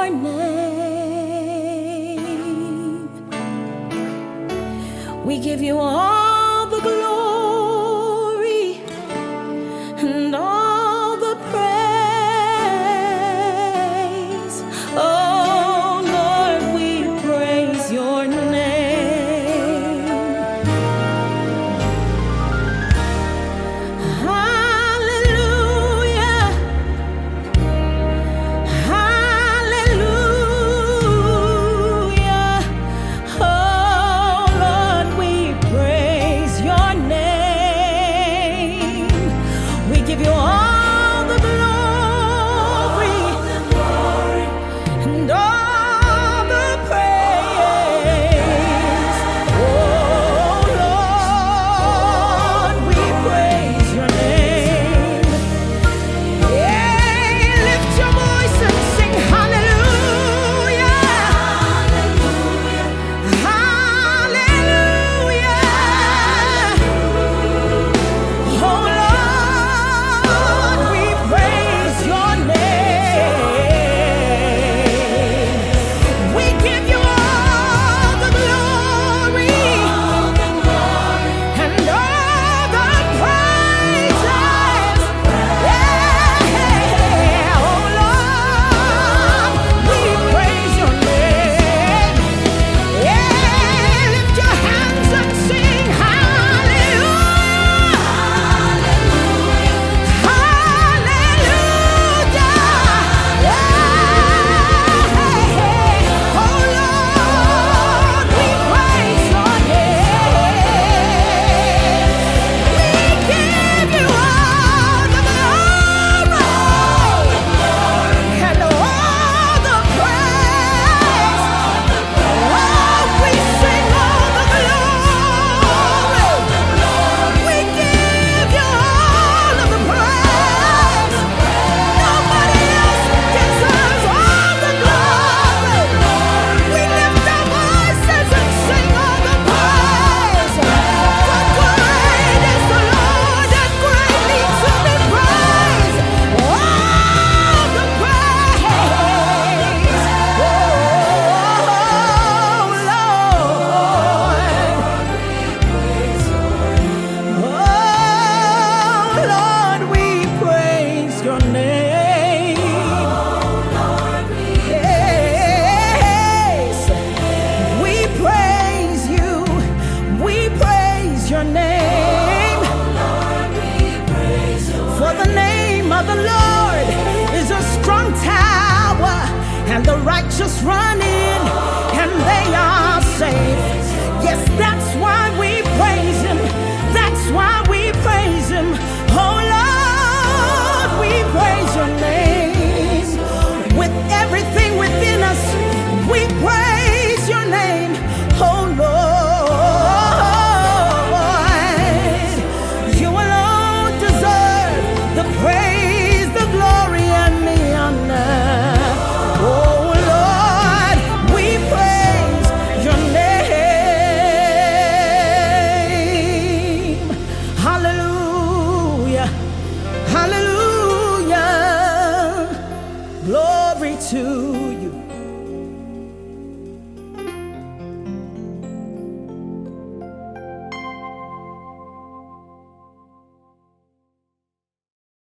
your name. We give you all the glory and all the praise. Oh Lord, we praise your name. Give you all the glory and all the praise. Oh Lord, we praise your name. Yeah, lift your voice and sing hallelujah. Hallelujah. Oh Lord, we praise your name. We give you all the glory and all the praises. Yeah, oh Lord, we praise your name. Yeah, lift your hands and sing hallelujah. The Lord is a strong tower, and the righteous run in, and they are safe. Yes, that's why we praise Him. That's why we praise Him. Oh Lord, we praise your name. With everything within us, we praise your name. Oh Lord, you alone deserve the praise. Hallelujah, glory to